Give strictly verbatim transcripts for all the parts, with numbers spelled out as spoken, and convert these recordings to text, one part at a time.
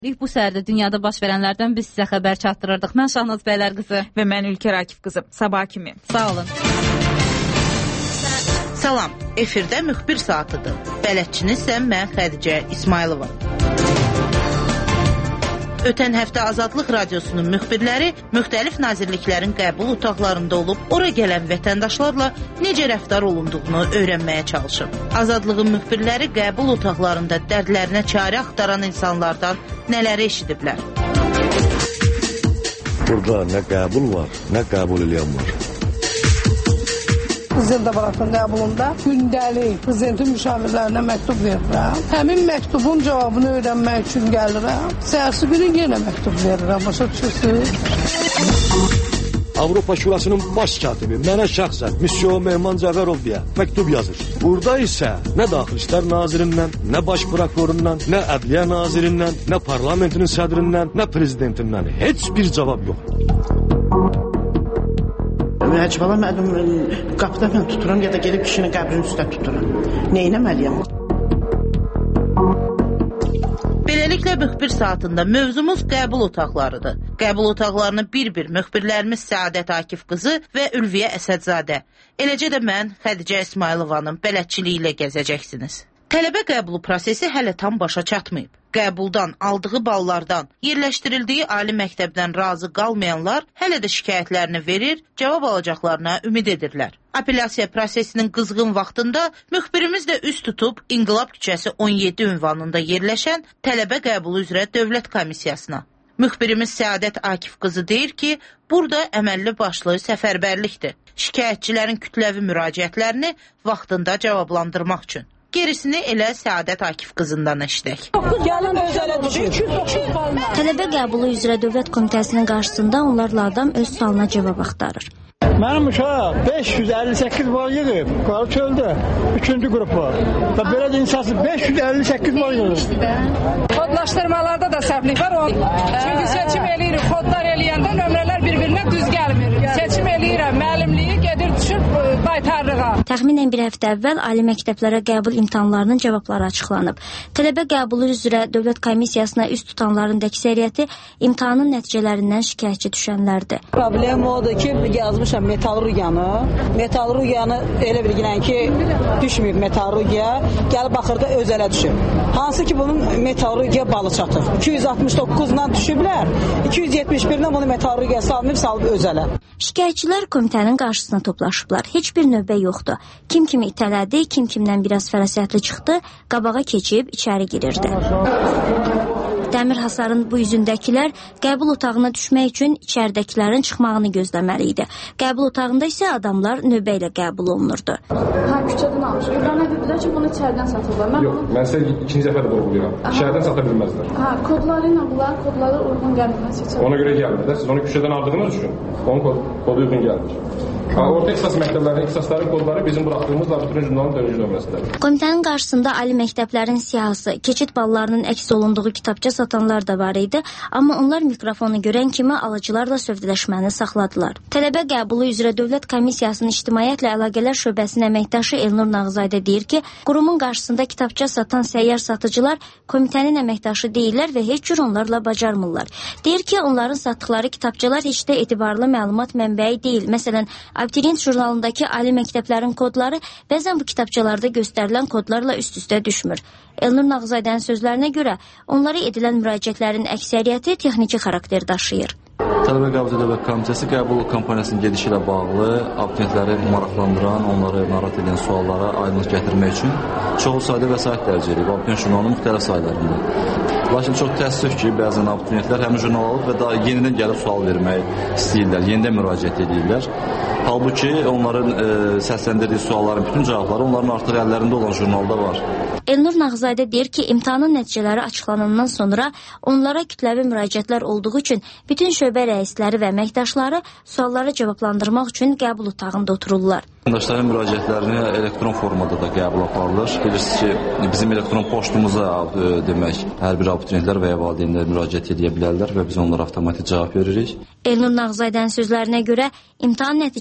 Bu səhərdə dünyada baş verənlərdən biz sizə xəbər çatdırırdıq. Mən Şahnaz Bəylər qızı və mən Ülkər Akif qızı. Sabah kimi. Sağ olun. Salam, efirdə müxbir saatıdır. Bələdçinizsə mən Xədicə İsmailova. Ötən həftə Azadlıq Radiosunun müxbirləri müxtəlif nazirliklərin qəbul otaqlarında olub, ora gələn vətəndaşlarla necə rəftar olunduğunu öyrənməyə çalışıb. Azadlığın müxbirləri qəbul otaqlarında dərdlərinə çarə axtaran insanlardan nələri eşidiblər? Burada nə qəbul var, nə qəbul eləyən var. Prezident aparatının qəbulunda gündəlik prezidentin müşavirlərinə məktub verirəm. Həmin məktubun cavabını öyrənmək üçün gəlirəm. Səhərsi günü yenə məktub verirəm. Başa düşürsünüz? Avropa Şurasının baş katibi mənə şəxsən Müsyo Mehman Cəfərov deyə məktub yazır. Burada isə nə Daxili İşlər Nazirindən, nə Baş Prokurorundan, nə Ədliyyə Nazirindən, nə parlamentinin sədrindən, nə prezidentindən heç bir cavab yox. Əcəba mən qapıda mən tuturam ya da gedib kişinin qəbrinin üstə tuturam. Neynəməliyəm? Beləliklə müxbir saatında mövzumuz qəbul otaqlarıdır. Qəbul otaqlarını bir-bir müxbirlərimiz Səadət Akif qızı və Ülviyə Əsədzadə, eləcə də mən Xədicə İsmailovanın bələdçiliyi ilə gəzəcəksiniz. Tələbə qəbulu prosesi hələ tam başa çatmayıb. Qəbuldan, aldığı ballardan, yerləşdirildiyi ali məktəbdən razı qalmayanlar hələ də şikayətlərini verir, cavab alacaqlarına ümid edirlər. Apellyasiya prosesinin qızğın vaxtında müxbirimiz də üst tutub İnqilab küçəsi on yeddi ünvanında yerləşən tələbə qəbulu üzrə Dövlət Komissiyasına. Müxbirimiz Səadət Akif qızı deyir ki, burada əməlli başlı səfərbərlikdir. Şikayətçilərin kütləvi müraciətlərini vaxtında cavablandırmaq üçün. Gerisini elə Səadət Akif qızından eşidək. Tələbə qəbulu üzrə Dövlət Komitəsinin qarşısında onlarla adam öz sualına cavab axtarır. Mənim uşaq beş yüz əlli səkkiz bal yığıb, qarı çöldə, üçüncü qrupu. Və belə də insası beş yüz əlli səkkiz bal yığıb. Kodlaşdırmalarda da səhvlik var. Çünki seçim eləyirik, kodlar eləyəndə nömrələr bir-birinə düz gəlmir. Seçim eləyirəm, müəllimliyi gedir düşür baytarlığa. Təxminən bir həftə əvvəl ali məktəblərə qəbul imtahanlarının cavabları açıqlanıb. Tələbə qəbulu üzrə Dövlət Komissiyasına üst tutanların da əksəriyyəti imtahanın nəticələrindən şikayətçi düşənlərdir. Problem odur ki, yazmışam metallurgiyanı. Metallurgiyanı elə bilgilən ki, düşməyib metallurgiya, gəlib baxırda özələ düşüb. Hansı ki, bunun metallurgiya balı çatır. iki yüz altmış doqquzdan düşüblər, iki yüz yetmiş birdən bunu metallurgiya salmayıb, salıb özələ. Şikayətçilər komitənin qarşısına toplaşıblar. Heç bir növbə yoxdur. Kim kimi itələdi, kim kimdən biraz fərasətli çıxdı, qabağa keçib içəri girirdi. Dəmir hasarın bu yüzündəkilər qəbul otağına düşmək üçün içəridəkilərin çıxmağını gözləməli idi. Qəbul otağında isə adamlar növbə ilə qəbul olunurdu. Ha, küçədən almışıq. Bana dedilər ki, bunu içəridən satırlar. Mən Yox, bunu... mən sizə ikinci dəfə də vurğulayıram. İçəridən sata bilməzlər. Ha, kodları ilə bunlar, kodları uyğun gəlmir. Ona görə gəlmir. Siz onu küçədən aldığınız üçün onun kod, kodu uyğun gəlmir. Orta ixtisas məktəblərinin ixtisasların kodları bizim buraxdığımız abituriyent jurnalının dördüncü nömrəsidir. Komitənin qarşısında ali məktəblərin siyahısı, keçid ballarının əks olunduğu kitabça satanlar da var idi, amma onlar mikrofonu görən kimi alıcılarla sövdələşməni saxladılar. Tələbə qəbulu üzrə Dövlət Komissiyasının İctimaiyyətlə Əlaqələr Şöbəsinin əməkdaşı Elnur Nağzadə deyir ki, qurumun qarşısında kitabça satan səyyar satıcılar komitənin əməkdaşı deyirlər və heç cür onlarla bacarmırlar. Deyir ki, onların satdıqları kitabçalar heç də etibarlı məlumat mənbəyi deyil. Məsələn, abituriyent jurnalındakı ali məktəblərin kodları bəzən bu kitabçalarda göstərilən kodlarla üst-üstə düşmür. Elnur Nağzadənin sözlərinə görə onlara edilən müraciətlərin əksəriyyəti texniki xarakter daşıyır. Tələbə qəbul Dövlət Komitəsi qəbul kampaniyasının gedişi ilə bağlı abituriyentləri maraqlandıran, onları narahat edən suallara aydınlıq gətirmək üçün çoxlu sayda vəsait dərc edib abituriyent jurnalının müxtəlif saylarında. Lakin çox təəssüf ki, bəzən abituriyentlər həmin jurnal alıb və daha yenidən gəlib sual vermək istəyirlər, yenidən müraciət edirlər. Halbuki onların e, səsləndirdiyi sualların bütün cavabları onların artıq əllərində olan jurnalda var. Elnur Nağzadə deyir ki, imtahanın nəticələri açıqlanandan sonra onlara kütləvi müraciətlər olduğu üçün bütün şöbə rəisləri və əməkdaşları sualları cavablandırmaq üçün qəbul otağında otururlar. Vətəndaşların müraciətlərini elektron formada da qəbul aparılır. Bilirsiniz ki, bizim elektron poçtumuza e, demək, hər bir abituriyentlər və ya valideynlər müraciət edə bilərlər və biz onlara avtomatik cavab veririk. Elnur Nağzadənin sözlərinə görə imtahan nəticələri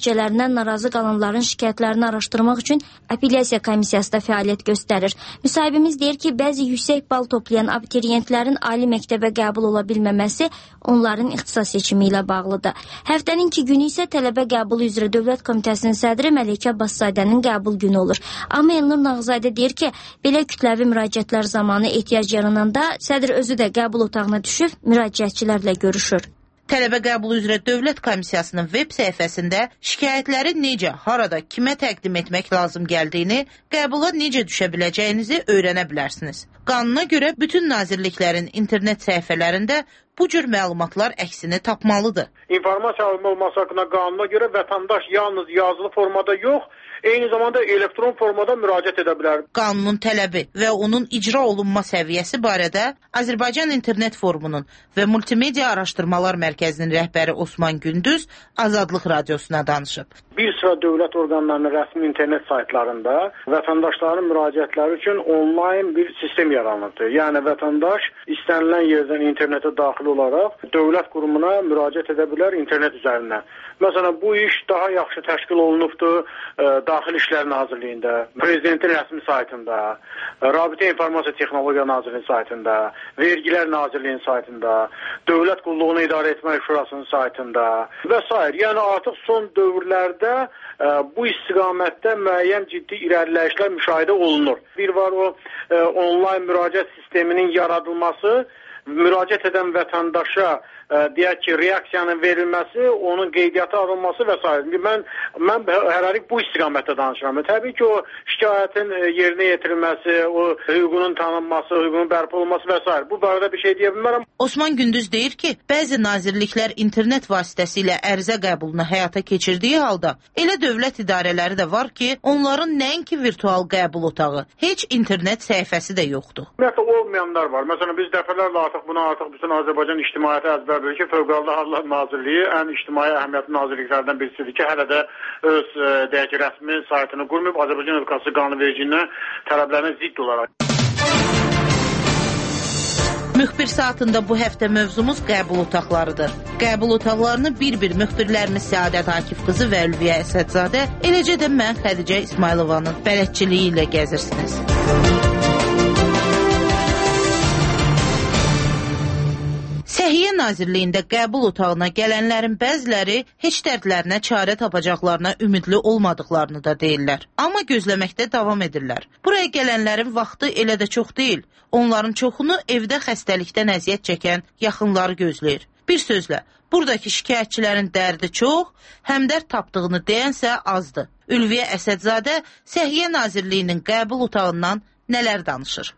nəticələrindən narazı qalanların şikayətlərini araşdırmaq üçün apellyasiya komissiyası da fəaliyyət göstərir. Müsahibimiz deyir ki, bəzi yüksək bal toplayan abituriyentlərin ali məktəbə qəbul ola bilməməsi onların ixtisas seçimi ilə bağlıdır. Həftənin iki günü isə tələbə qəbulu üzrə Dövlət Komitəsinin sədri Məlikə Bassazadənin qəbul günü olur. Amma Elnur Nağzadə deyir ki, belə kütləvi müraciətlər zamanı ehtiyac yarananda sədr özü də qəbul otağına düşüb müraciətçilərlə görüşür. Tələbə qəbulu üzrə Dövlət Komissiyasının web səhifəsində şikayətləri necə, harada, kimə təqdim etmək lazım gəldiyini, qəbula necə düşə biləcəyinizi öyrənə bilərsiniz. Qanuna görə bütün nazirliklərin internet səhifələrində bu cür məlumatlar əksini tapmalıdır. İnformasiya alınma olması haqqında qanuna görə vətəndaş yalnız yazılı formada yox, eyni zamanda elektron formada müraciət edə bilər. Qanunun tələbi və onun icra olunma səviyyəsi barədə Azərbaycan İnternet Forumunun və Multimedia Araşdırmalar Mərkəzinin rəhbəri Osman Gündüz Azadlıq Radiosuna danışıb. Bir sıra dövlət orqanlarının rəsmi internet saytlarında vətəndaşların müraciətləri üçün onlayn bir sistem yaranıbdır. Yəni vətəndaş istənilən yerdən internetə daxil olaraq dövlət qurumuna müraciət edə bilər internet üzərindən. Məsələn, bu iş daha yaxşı təşkil olunubdur e, Daxili İşlər Nazirliyində, Prezidentin rəsmi saytında, Rabitə İnformasiya Texnologiya Nazirliyinin saytında, Vergilər Nazirliyinin saytında, Dövlət Qulluğunu İdarə Etmək Şurasının saytında və s. Yəni artıq son dövrlərdə e, bu istiqamətdə müəyyən ciddi irəliləyişlər müşahidə olunur. Bir var o e, onlayn müraciət sisteminin yaradılması, müraciət edən vətəndaşa ə, deyək ki, reaksiyanın verilməsi, onun qeydiyyata alınması və s. Mən, mən hələlik bu istiqamətdə danışıram. Təbii ki, o şikayətin yerinə yetirilməsi, o hüququnun tanınması, hüququnun bərpa olunması və s. Bu barədə bir şey deyə bilmərəm. Osman Gündüz deyir ki, bəzi nazirliklər internet vasitəsilə ərizə qəbulunu həyata keçirdiyi halda, elə dövlət idarələri də var ki, onların nəinki virtual qəbul otağı, heç internet səhifəsi də yoxdur. Ümumiyyətlə olmayanlar var. Məsələn, biz dəfələrlə artıq buna artıq bütün Azərbaycan ictimaiyyəti əzbər bilir ki, Fövqəladə Hallar Nazirliyi ən ictimai əhəmiyyətli nazirliklərdən birisidir ki, hələ də öz e, deyək ki, rəsmi saytını qurmayıb Azərbaycan Respublikası qanunvericiliyinə tələblərinə zidd olaraq. Müxbir saatında bu həftə mövzumuz qəbul otaqlarıdır. Qəbul otaqlarını bir-bir müxbirlərimiz Səadət Akif qızı və Ülviyə Əsədzadə, eləcə də mən Xədicə İsmailovanın bələdçiliyi ilə gəzirsiniz. Səhiyyə Nazirliyində qəbul otağına gələnlərin bəziləri heç dərdlərinə çarə tapacaqlarına ümidli olmadıqlarını da deyirlər. Amma gözləməkdə davam edirlər. Buraya gələnlərin vaxtı elə də çox deyil. Onların çoxunu evdə xəstəlikdən əziyyət çəkən yaxınları gözləyir. Bir sözlə, buradakı şikayətçilərin dərdi çox, həmdərd tapdığını deyənsə azdır. Ülviyə Əsədzadə Səhiyyə Nazirliyinin qəbul otağından nələr danışır?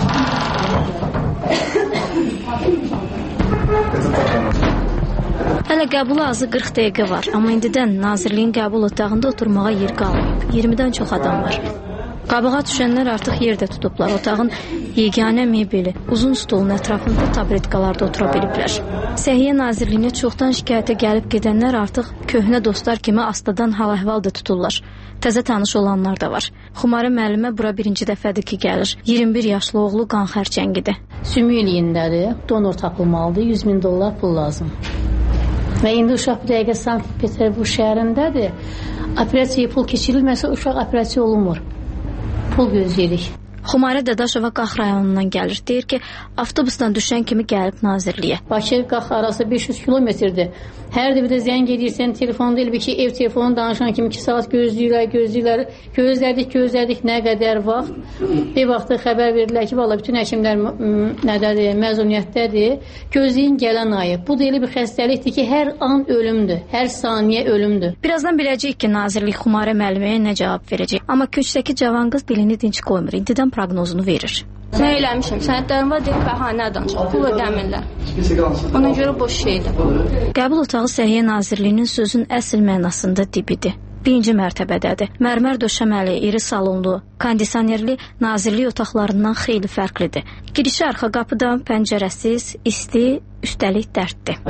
Hələ qəbula azı qırx dəqiqə var, amma indidən nazirliyin qəbul otağında oturmağa yer qalmayıb. iyirmidən çox adam var. Qabağa düşənlər artıq yerdə tutublar. Otağın yeganə mebeli, uzun stolun ətrafında tabretkalarda otura biliblər. Səhiyyə Nazirliyinə çoxdan şikayətə gəlib gedənlər artıq köhnə dostlar kimi astadan hal-əhval da tuturlar. Təzə tanış olanlar da var. Xumarə müəllimə bura birinci dəfədir ki, gəlir. iyirmi bir yaşlı oğlu qan xərçəngidir. Sümük iliyindədir, donor tapılmalıdır, yüz min dollar pul lazım. Və indi uşaq bir dəqiqə Sankt-Peterburq şəhərindədir. Operasiya pul keçirilməsə uşaq operasiya olunmur. Pul gözləyirik. Xumarə Dadaşova Qax rayonundan gəlir. Deyir ki, avtobusdan düşən kimi gəlib nazirliyə. Bakı Qax arası beş yüz kilometrdir. Hər dəfə zəng edirsən, telefonda elə bir ki, ev telefonu danışan kimi iki saat gözləyirlər, gözləyirlər. Gözlədik, gözlədik nə qədər vaxt. Bir vaxtda xəbər verdilər ki, valla bütün həkimlər nədədir, məzuniyyətdədir. Gözləyin gələn ayı. Bu da elə bir xəstəlikdir ki, hər an ölümdür, hər saniyə ölümdür. Birazdan biləcəyik ki, nazirlik Xumarə müəlliməyə nə cavab verəcək. Amma köçdəki cavan qız dilini dinç qoymur. İntidən proqnozunu verir. Nə eləmişəm? Sənədlərim var, deyib bəhanə danışır. Pul ödəmirlər. Ona görə boş şeydir. Qəbul otağı Səhiyyə Nazirliyinin sözün əsl mənasında dibidir. Birinci mərtəbədədir. Mərmər döşəməli, iri salonlu, Kondisionerli nazirlik otaqlarından xeyli fərqlidir. Girişi arxa qapıdan, pəncərəsiz, isti, üstəlik dərddir.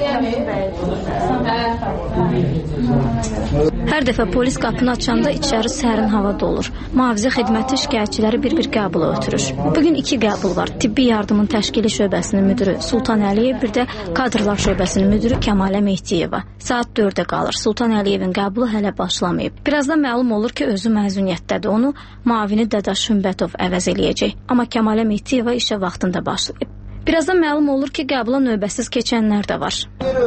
Hər dəfə polis qapını açanda içəri sərin hava dolur. Mühafizə xidməti şikayətçiləri bir-bir qəbula ötürür. Bugün iki qəbul var. Tibbi yardımın təşkili şöbəsinin müdürü Sultan Əliyev, bir də kadrlar şöbəsinin müdürü Kəmalə Mehdiyeva. Saat dördə qalır. Sultan Əliyevin qəbulu hələ başlamayıb. Birazdan məlum olur ki, özü məzuniyyətdədir. Onu müavini Dadaş Hümbətov əvəz eləyəcək. Amma Kəmalə Mehdiyeva işə vaxtında başlayıb. Birazdan məlum olur ki, qəbula növbəsiz keçənlər də var.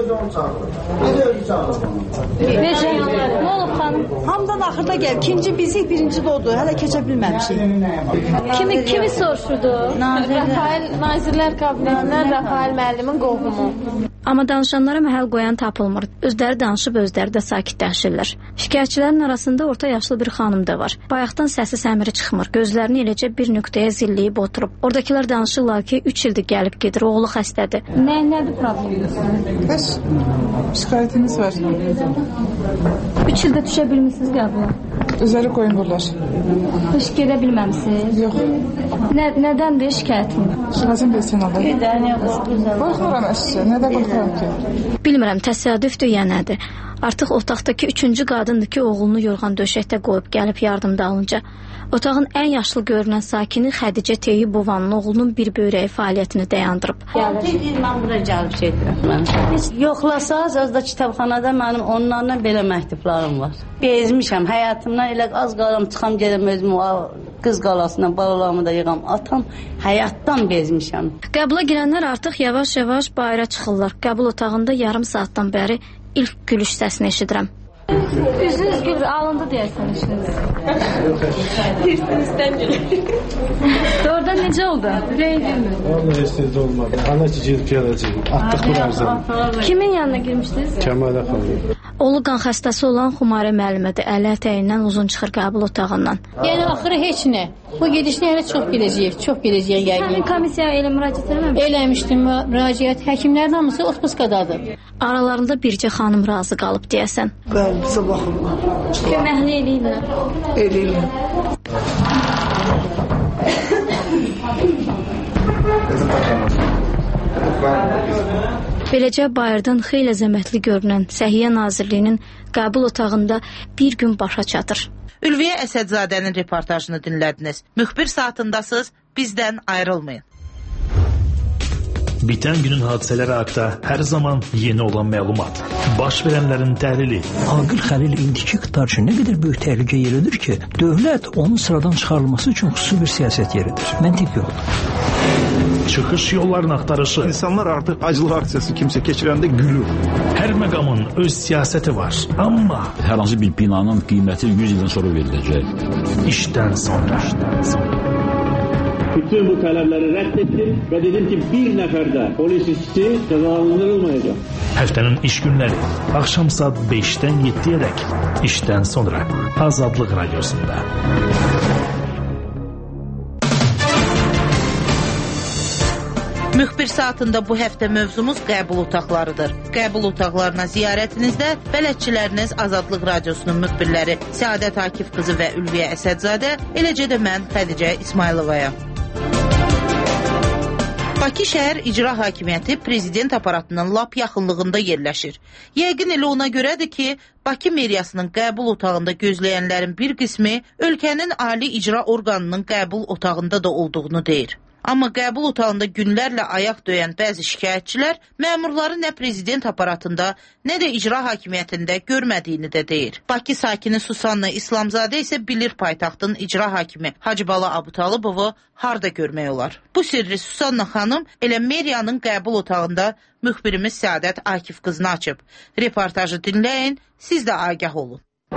Nə olub xanım? Hamıdan axırda gəl. İkinci bizik, birinci də odur. Hələ keçə bilməmişik. Kimi, kimi soruşurdu? Rafael Nazirlər Kabinetindən Rafael müəllimin qohumu. Amma danışanlara məhəl qoyan tapılmır. Özləri danışıb, özləri də sakitləşirlər. Şikayətçilərin arasında orta yaşlı bir xanım da var. Bayaqdan səsi səmiri çıxmır. Gözlərini eləcə bir nöqtəyə zilləyib oturub. Oradakılar danışırlar ki, üç ildir gəlib gedir, oğlu xəstədir. Nə, nədir probleminiz? Bəs, şikayətiniz var. Üç ildə düşə bilmişsiniz qəbula? Özləri qoyunurlar. Heç gedə bilməmişsiniz? Yox. Nə, nədəndir şikayətin? Şikayətin bilsin olur. Qorxmuram əslində, nədə qorxmuram ki? Bilmirəm, təsadüfdür ya nədir. Artıq otaqdakı üçüncü qadındır ki, oğlunu yorğan döşəkdə qoyub gəlib yardımda alınca. Otağın ən yaşlı görünən sakini Xədicə Teyyibovanın oğlunun bir böyrəyi fəaliyyətini dayandırıb. altı il mən bura gəlib şey edirəm. Heç yoxlasaz, az da kitabxanada mənim onlarla belə məktublarım var. Bezmişəm, həyatımdan elə az qalam, çıxam gedəm özümü o qız qalasına, balalarımı da yığam, atam, həyatdan bezmişəm. Qəbula girənlər artıq yavaş-yavaş bayıra çıxırlar. Qəbul otağında yarım saatdan bəri ilk gülüş səsini eşidirəm. Üzünüz gülür, alındı deyəsən işiniz. Hirstinizdən gülür. Doğrudan necə oldu? Ürəyin gülmür. Vallahi hirsiniz olmadı. Ana ki girib gələcək. Atdıq bu ərzəni. Kimin yanına girmişdiniz? Kəmalə xanım. Oğlu qan xəstəsi olan Xumarə müəllimədir. Əli ətəyindən uzun çıxır qəbul otağından. Yəni axırı heç nə. Bu gedişlə hələ çox gedəcəyik, çox gedəcəyik yəqin. Sənin komissiyaya elə müraciət eləməmişdin? Eləmişdim müraciət. Həkimlərin hamısı otpuskadadır. Aralarında bircə xanım razı qalıb deyəsən. Bəli, bizə baxırlar. Köməkli eləyirlər. Eləyirlər. Beləcə bayırdan xeyli zəhmətli görünən Səhiyyə Nazirliyinin qəbul otağında bir gün başa çatır. Ülviyə Əsədzadənin reportajını dinlədiniz. Müxbir saatındasınız, bizdən ayrılmayın. Bitən günün hadisələri haqqında hər zaman yeni olan məlumat. Baş verənlərin təhlili. Aqil Xəlil indiki iqtidar üçün nə qədər böyük təhlükə yeridir ki, dövlət onun sıradan çıxarılması üçün xüsusi bir siyasət yeridir. Məntiq yoldur. Çıxış yollarını axtarışı. İnsanlar artıq acılıq aksiyası kimsə keçirəndə gülür. Hər məqamın öz siyasəti var, amma hər hansı bir binanın qiyməti yüz ildən sonra veriləcək. İşdən sonra. İşdən sonra. Bütün bu tələbləri rədd etdim və dedim ki, bir nəfər də polis işçisi cəzalandırılmayacaq. Həftənin iş günləri axşam saat beşdən yeddiyədək işdən sonra Azadlıq Radiosunda. Müxbir saatında bu həftə mövzumuz qəbul otaqlarıdır. Qəbul otaqlarına ziyarətinizdə bələdçiləriniz Azadlıq Radiosunun müxbirləri Səadət Akif qızı və Ülviyə Əsədzadə, eləcə də mən Xədicə İsmayılovaya. Bakı şəhər icra hakimiyyəti prezident aparatının lap yaxınlığında yerləşir. Yəqin elə ona görədir ki, Bakı meriyasının qəbul otağında gözləyənlərin bir qismi ölkənin ali icra orqanının qəbul otağında da olduğunu deyir. Amma qəbul otağında günlərlə ayaq döyən bəzi şikayətçilər məmurları nə prezident aparatında, nə də icra hakimiyyətində görmədiyini də deyir. Bakı sakini Susanna İslamzadə isə bilir paytaxtın icra hakimi Hacıbala Abutalıbovu harda görmək olar. Bu sirri Susanna xanım elə meriyanın qəbul otağında müxbirimiz Səadət Akif qızını açıb. Reportajı dinləyin, siz də agah olun.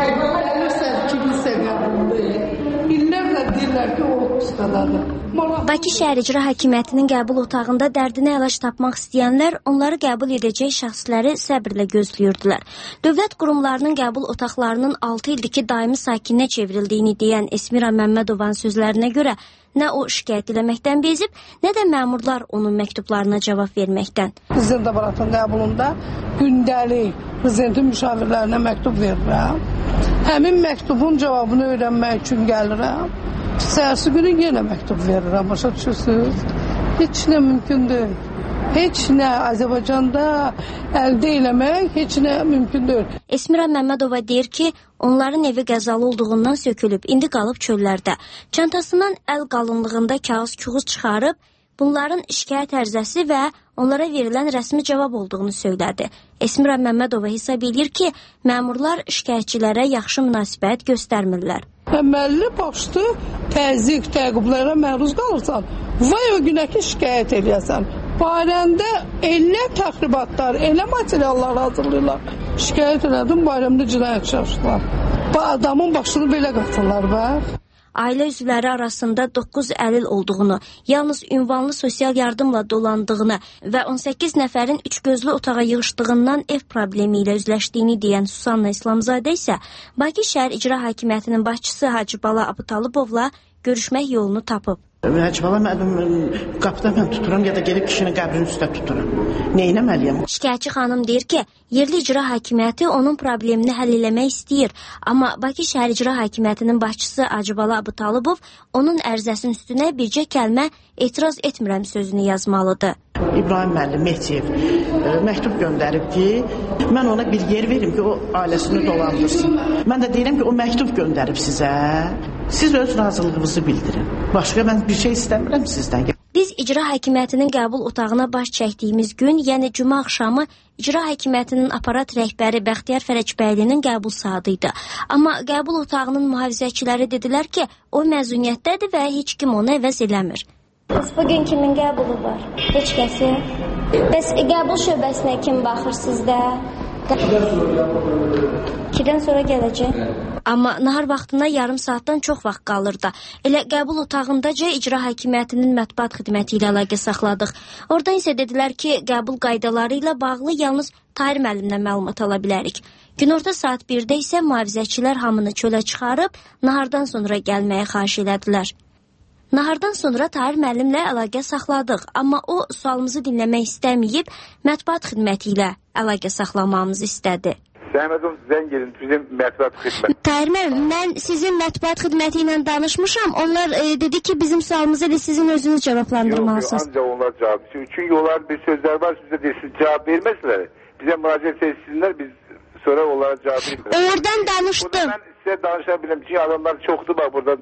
Bakı şəhər icra hakimiyyətinin qəbul otağında dərdinə əlac tapmaq istəyənlər onları qəbul edəcək şəxsləri səbirlə gözləyirdilər. Dövlət qurumlarının qəbul otaqlarının altı ildir ki, daimi sakininə çevrildiyini deyən Esmira Məmmədovanın sözlərinə görə nə o şikayət eləməkdən bezib, nə də məmurlar onun məktublarına cavab verməkdən. Prezident aparatının qəbulunda gündəlik prezidentin müşavirlərinə məktub verirəm. Həmin məktubun cavabını öyrənmək üçün gəlirəm. Səhərsi günü yenə məktub verirəm, başa düşürsünüz? Heç nə mümkün deyil. Heç nə Azərbaycanda əldə eləmək heç nə mümkün deyil. Esmira Məmmədova deyir ki, onların evi qəzalı olduğundan sökülüb, indi qalıb çöllərdə. Çantasından əl qalınlığında kağız-küğüz çıxarıb, bunların şikayət ərizəsi və onlara verilən rəsmi cavab olduğunu söylədi. Esmira Məmmədova hesab edir ki, məmurlar şikayətçilərə yaxşı münasibət göstərmirlər. Əməlli başlı təzyiq, təqiblərə məruz qalırsan, vay o günə ki şikayət eləyəsən. Bayramda elə təxribatlar, elə materiallar hazırlayırlar. Şikayət elədim, bayramda cinayət çalışdılar. Bu adamın başını belə qatırlar, bax. Ailə üzvləri arasında doqquz əlil olduğunu, yalnız ünvanlı sosial yardımla dolandığını və on səkkiz nəfərin üç gözlü otağa yığışdığından ev problemi ilə üzləşdiyini deyən Susanna İslamzadə isə Bakı şəhər İcra Hakimiyyətinin başçısı Hacı Bala Abutalıbovla görüşmək yolunu tapıb. Hacı Bala mənim qapıda mən tuturam ya da gedib kişinin qəbrinin üstə tuturam. Neynəməliyəm? Şikayətçi xanım deyir ki, yerli icra hakimiyyəti onun problemini həll eləmək istəyir. Amma Bakı şəhər İcra Hakimiyyətinin başçısı Hacı Bala Abutalıbov onun ərizəsinin üstünə bircə kəlmə etiraz etmirəm sözünü yazmalıdır. İbrahim müəllim Mehdiyev məktub göndərib ki, mən ona bir yer verim ki, o ailəsini dolandırsın. Mən də deyirəm ki, o məktub göndərib sizə. Siz öz razılığınızı bildirin. Başqa mən bir şey istəmirəm sizdən. Biz İcra Hakimiyyətinin qəbul otağına baş çəkdiyimiz gün, yəni cümə axşamı İcra Hakimiyyətinin aparat rəhbəri Bəxtiyar Fərəcbəylinin qəbul saatı idi. Amma qəbul otağının mühafizəçiləri dedilər ki, o məzuniyyətdədir və heç kim onu əvəz eləmir. Bəs bugün kimin qəbulu var? Heç kəsi. Bəs qəbul şöbəsinə kim baxır sizdə? ikidən sonra gələcək. Amma nahar vaxtında yarım saatdan çox vaxt qalır da. Elə qəbul otağındaca İcra Hakimiyyətinin mətbuat xidməti ilə əlaqə saxladıq. Oradan isə dedilər ki, qəbul qaydaları ilə bağlı yalnız Tahir müəllimdən məlumat ala bilərik. Günorta saat birdə isə mühafizəçilər hamını çölə çıxarıb nahardan sonra gəlməyə xahiş elədilər. Nahardan sonra Tahir müəllimlə əlaqə saxladıq, amma o sualımızı dinləmək istəməyib mətbuat xidməti ilə əlaqə saxlamamızı istədi. Zəhmət olun, zəng edin bizim mətbuat xidməti. Tahir müəllim, mən sizin mətbuat xidməti ilə danışmışam. Onlar e, dedi ki, bizim sualımızı da sizin özünüz cavablandırmalısınız. Yox, ancaq onlar cavab. Çünki onlar bir sözlər var, sizə desin, cavab verməsələr. Bizə müraciət etsinlər, biz sonra onlara cavab versinlər. Oradan danışdım. Burada mən sizə danışa biləm ki, adamlar çoxdur bax buradan.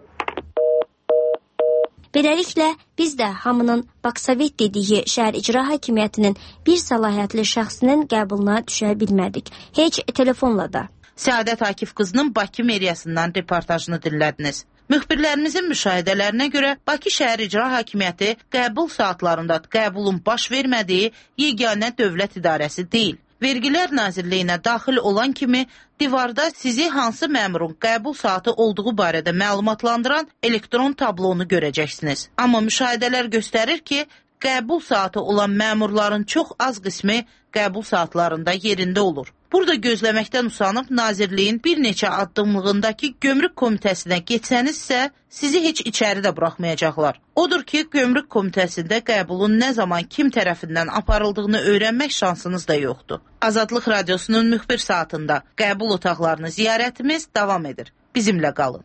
Beləliklə, biz də hamının Baksovet dediyi şəhər icra hakimiyyətinin bir səlahiyyətli şəxsinin qəbuluna düşə bilmədik. Heç telefonla da. Səadət Akif qızının Bakı meriyasından reportajını dinlədiniz. Müxbirlərimizin müşahidələrinə görə Bakı şəhər icra hakimiyyəti qəbul saatlarında qəbulun baş vermədiyi yeganə dövlət idarəsi deyil. Vergilər Nazirliyinə daxil olan kimi divarda sizi hansı məmurun qəbul saatı olduğu barədə məlumatlandıran elektron tablonu görəcəksiniz. Amma müşahidələr göstərir ki, qəbul saatı olan məmurların çox az qismi qəbul saatlarında yerində olur. Burada gözləməkdən usanıb Nazirliyin bir neçə addımlığındakı gömrük komitəsinə getsənizsə, sizi heç içəri də buraxmayacaqlar. Odur ki, gömrük komitəsində qəbulun nə zaman kim tərəfindən aparıldığını öyrənmək şansınız da yoxdur. Azadlıq Radiosunun müxbir saatında qəbul otaqlarını ziyarətimiz davam edir. Bizimlə qalın.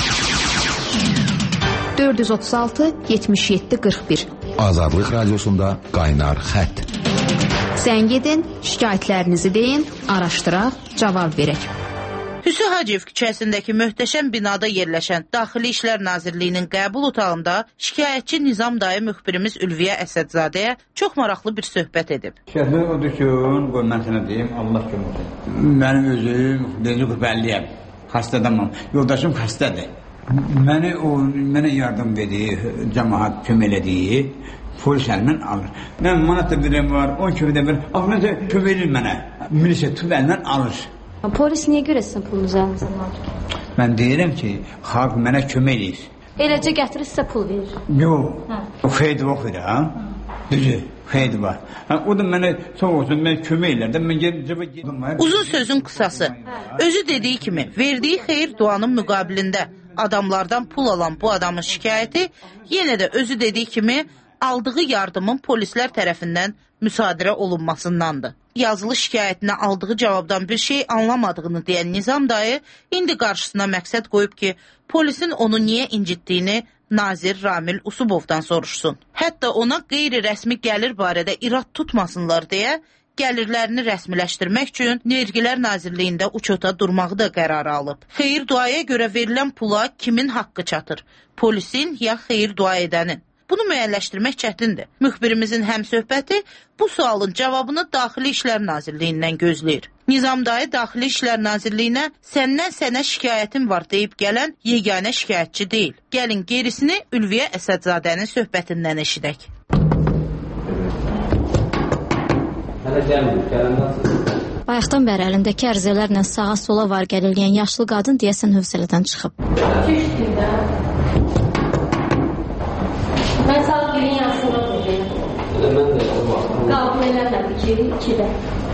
dörd yüz otuz altı yetmiş yeddi qırx bir Azadlıq Radiosunda qaynar xətt. Zəng edin, şikayətlərinizi deyin, araşdıraq, cavab verək. Hüsü Hacıyev küçəsindəki möhtəşəm binada yerləşən Daxili İşlər Nazirliyinin qəbul otağında şikayətçi Nizam dayı müxbirimiz Ülviyə Əsədzadəyə çox maraqlı bir söhbət edib. Şəhər odur ki, qoy mən sənə deyim, Allah köməkdir. Mənim özüm necə qürbəliyəm, xəstədəməm, yoldaşım xəstədir. Məni o, mənə yardım verir, cəmaat kömək elədiyi, polis əlindən alır. Mən manat da birəm var, on kimi də bir, axı kömək edir mənə, milisiya tüb əlindən alır. Polis niyə görə sizin pulunuzu əlinizdən alır? Mən deyirəm ki, xalq mənə kömək edir. Eləcə gətirir sizə pul verir? Yox, o xeydi var xeydi, ha? Düzü, xeydi var. O da mənə sağ olsun, mən kömək elər də, mən gedib... Uzun sözün qısası, özü dediyi kimi, verdiyi xeyir duanın müqabilində Adamlardan pul alan bu adamın şikayəti yenə də özü dediyi kimi aldığı yardımın polislər tərəfindən müsadirə olunmasındandır. Yazılı şikayətinə aldığı cavabdan bir şey anlamadığını deyən Nizam dayı indi qarşısına məqsəd qoyub ki, polisin onu niyə incitdiyini Nazir Ramil Usubovdan soruşsun. Hətta ona qeyri-rəsmi gəlir barədə irad tutmasınlar deyə gəlirlərini rəsmiləşdirmək üçün Vergilər Nazirliyində uçota durmağı da qərara alıb. Xeyir duaya görə verilən pula kimin haqqı çatır? Polisin ya xeyir dua edənin? Bunu müəyyənləşdirmək çətindir. Müxbirimizin həmsöhbəti bu sualın cavabını Daxili İşlər Nazirliyindən gözləyir. Nizam dayı Daxili İşlər Nazirliyinə səndən sənə şikayətim var deyib gələn yeganə şikayətçi deyil. Gəlin gerisini Ülviyə Əsədzadənin söhbətindən eşidək. Bayaqdan bəri əlindəki ərizələrlə sağa sola var gəl eləyən yaşlı qadın deyəsən hövsələdən çıxıb. Mən sağ günün yansına qoyacağım. Qəbul eləmədi ki, ikidə.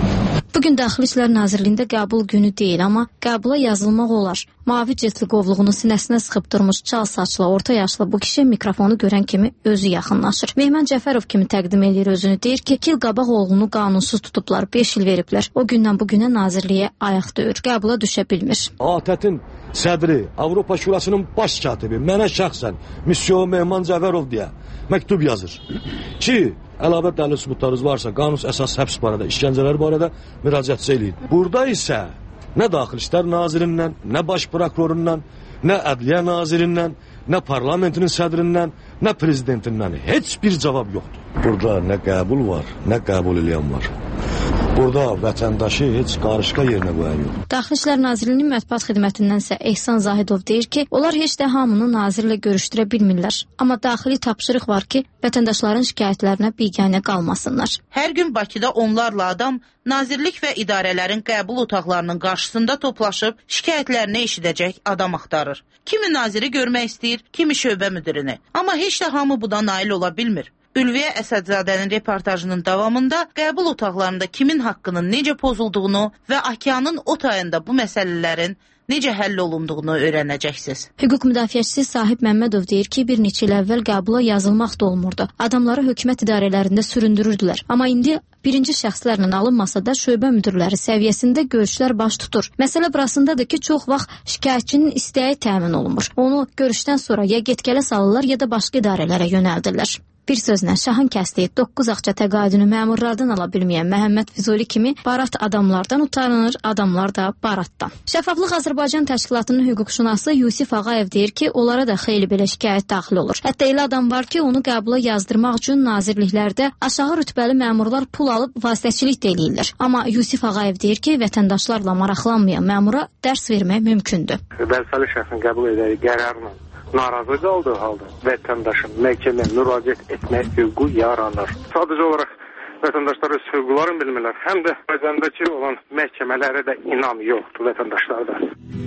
Bugün Daxili İşlər Nazirliyində qəbul günü deyil, amma qəbula yazılmaq olar. Mavi ciltli qovluğunu sinəsinə sıxıb durmuş çal saçlı, orta yaşlı bu kişi mikrofonu görən kimi özü yaxınlaşır. Mehman Cəfərov kimi təqdim edir özünü, deyir ki, iki il qabaq oğlunu qanunsuz tutublar, beş il veriblər. O gündən bugünə nazirliyə ayaq döyür, qəbula düşə bilmir. ATƏT-in sədri, Avropa Şurasının baş katibi mənə şəxsən Müsyo Mehman Cəfərov deyə məktub yazır ki, əlavə dəlil sübutlarınız varsa, qanunsuz əsas həbs barədə, işgəncələr barədə müraciət eləyin. Burada isə nə Daxili İşlər Nazirindən, nə Baş Prokurorundan, nə Ədliyyə Nazirindən, nə parlamentinin sədrindən, nə prezidentindən heç bir cavab yoxdur. Burada nə qəbul var, nə qəbul eləyən var. Burada vətəndaşı heç qarışqa yerinə qoyan yox. Daxili İşlər Nazirliyinin mətbuat xidmətindənsə Ehsan Zahidov deyir ki, onlar heç də hamını nazirlə görüşdürə bilmirlər. Amma daxili tapşırıq var ki, vətəndaşların şikayətlərinə biganə qalmasınlar. Hər gün Bakıda onlarla adam nazirlik və idarələrin qəbul otaqlarının qarşısında toplaşıb şikayətlərini eşidəcək adam axtarır. Kimi naziri görmək istəyir, kimi şöbə müdirini. Amma heç də hamı buna nail ola bilmir. Ülviyə Əsədzadənin reportajının davamında qəbul otaqlarında kimin haqqının necə pozulduğunu və okeanın o tayında bu məsələlərin necə həll olunduğunu öyrənəcəksiniz. Hüquq müdafiəçisi Sahib Məmmədov deyir ki, bir neçə il əvvəl qəbula yazılmaq da olmurdu. Adamları hökumət idarələrində süründürürdülər. Amma indi birinci şəxslərlə alınmasa da şöbə müdirləri səviyyəsində görüşlər baş tutur. Məsələ burasındadır ki, çox vaxt şikayətçinin istəyi təmin olunmur. Onu görüşdən sonra ya get-gələ salırlar, ya da başqa idarələrə yönəldirlər. Bir sözlə Şahın kəsdiyi doqquz ağça təqaüdünü məmurlardan ala bilməyən Məhəmməd Füzuli kimi barat adamlardan utanır, adamlar da baratdan. Şəffaflıq Azərbaycan Təşkilatının hüquqşünası Yusif Ağayev deyir ki, onlara da xeyli belə şikayət daxil olur. Hətta elə adam var ki, onu qəbula yazdırmaq üçün nazirliklərdə aşağı rütbəli məmurlar pul alıb vasitəçilik də eləyirlər. Amma Yusif Ağayev deyir ki, vətəndaşlarla maraqlanmayan məmura dərs vermək mümkündür. Vəzifəli şəxsin qəbul edəyi qərarla narazı qaldığı halda vətəndaşın məhkəməyə müraciət etmək hüququ yaranır. Sadəcə olaraq vətəndaşlar öz hüquqlarını bilmirlər, həm də vətəndəki olan məhkəmələrə də inam yoxdur vətəndaşlarda.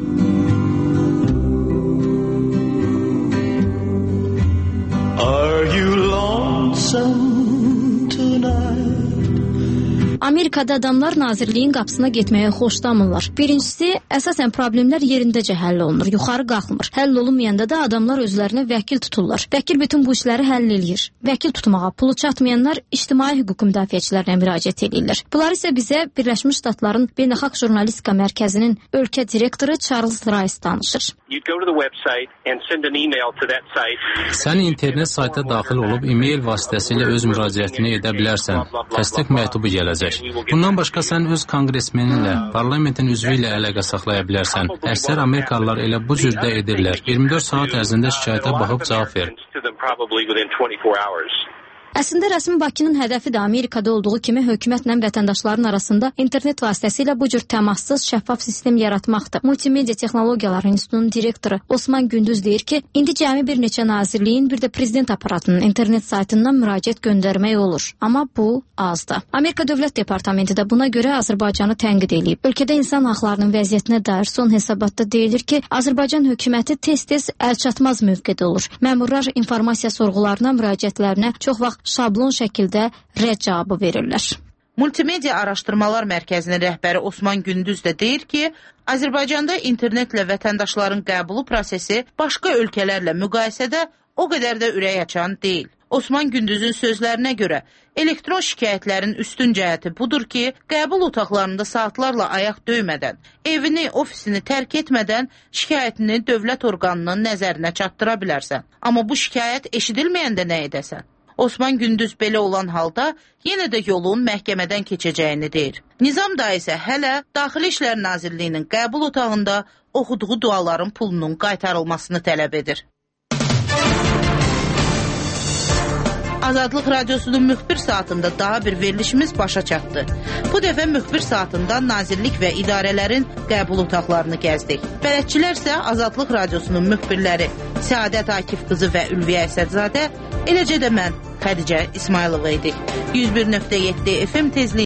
Are you lonesome tonight? Amerikada adamlar nazirliyin qapısına getməyə xoşlamırlar. Birincisi, əsasən problemlər yerindəcə həll olunur, yuxarı qalxmır. Həll olunmayanda da adamlar özlərinə vəkil tuturlar. Vəkil bütün bu işləri həll eləyir. Vəkil tutmağa pulu çatmayanlar ictimai hüquq müdafiəçilərinə müraciət edirlər. Bunlar isə bizə Birləşmiş Ştatların Beynəlxalq Jurnalistika Mərkəzinin ölkə direktoru Charles Rice danışır. Sən internet sayta daxil olub e-mail vasitəsilə öz müraciətini edə bilərsən. Təsdiq məktubu gələcək. Bundan başqa sən öz konqresmeninlə, parlamentin üzvü ilə əlaqə saxlaya bilərsən. Əksər Amerikalılar elə bu cürdə edirlər. iyirmi dörd saat ərzində şikayətə baxıb cavab ver. Əslində rəsmi Bakının hədəfi də Amerikada olduğu kimi hökumətlə vətəndaşların arasında internet vasitəsilə bu cür təmassız, şəffaf sistem yaratmaqdır. Multimedia Texnologiyaları İnstitutunun direktoru Osman Gündüz deyir ki, indi cəmi bir neçə nazirliyin, bir də prezident aparatının internet saytından müraciət göndərmək olur. Amma bu azdır. Amerika Dövlət Departamenti də buna görə Azərbaycanı tənqid edib. Ölkədə insan haqlarının vəziyyətinə dair son hesabatda deyilir ki, Azərbaycan hökuməti tez-tez əlçatmaz mövqedə olur. Məmurlar informasiya sorğularına, müraciətlərinə çox vaxt şablon şəkildə rədd cavabı verirlər. Multimedia Araşdırmalar Mərkəzinin rəhbəri Osman Gündüz də deyir ki, Azərbaycanda internetlə vətəndaşların qəbulu prosesi başqa ölkələrlə müqayisədə o qədər də ürək açan deyil. Osman Gündüzün sözlərinə görə, elektron şikayətlərin üstün cəhəti budur ki, qəbul otaqlarında saatlarla ayaq döymədən, evini, ofisini tərk etmədən şikayətini dövlət orqanının nəzərinə çatdıra bilərsən. Amma bu şikayət eşidilməyəndə nə edəsən? Osman Gündüz belə olan halda yenə də yolun məhkəmədən keçəcəyini deyir. Nizam da isə hələ Daxili İşlər Nazirliyinin qəbul otağında oxuduğu duaların pulunun qaytarılmasını tələb edir. Azadlıq Radiosunun müxbir saatında daha bir verilişimiz başa çatdı. Bu dəfə müxbir saatında nazirlik və idarələrin qəbul otaqlarını gəzdik. Bələdçilər isə Azadlıq Radiosunun müxbirləri Səadət Akif qızı və Ülviyə Əsədzadə, eləcə də mən Xədicə İsmailova idik. yüz bir nöqtə yeddi F M tezliyi